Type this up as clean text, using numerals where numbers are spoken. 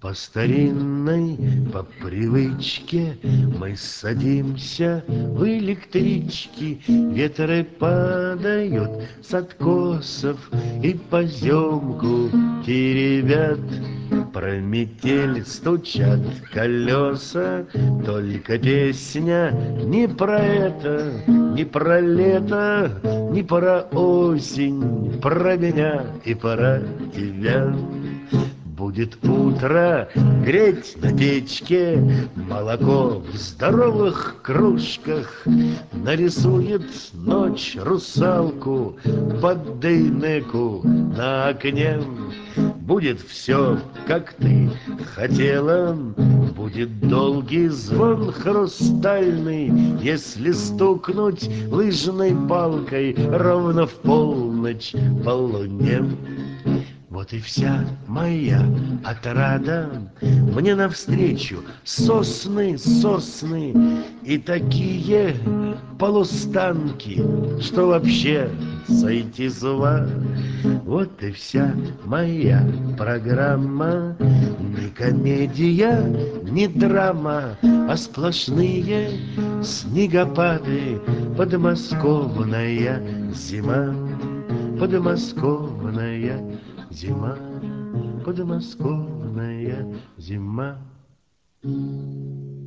По старинной, по привычке мы садимся в электрички. Ветры падают с откосов и поземку теребят. Про метель стучат колеса, только песня не про это, не про лето, не про осень, про меня и про тебя. Будет утро, греть на печке, молоко в здоровых кружках. Нарисует ночь русалку под дейнеку на окне. Будет все, как ты хотела, будет долгий звон хрустальный, если стукнуть лыжной палкой ровно в полночь по луне. Вот и вся моя отрада, мне навстречу сосны, сосны и такие полустанки, что вообще сойти с ума. Вот и вся моя программа, не комедия, не драма, а сплошные снегопады, подмосковная зима, подмосковная зима, подмосковная зима.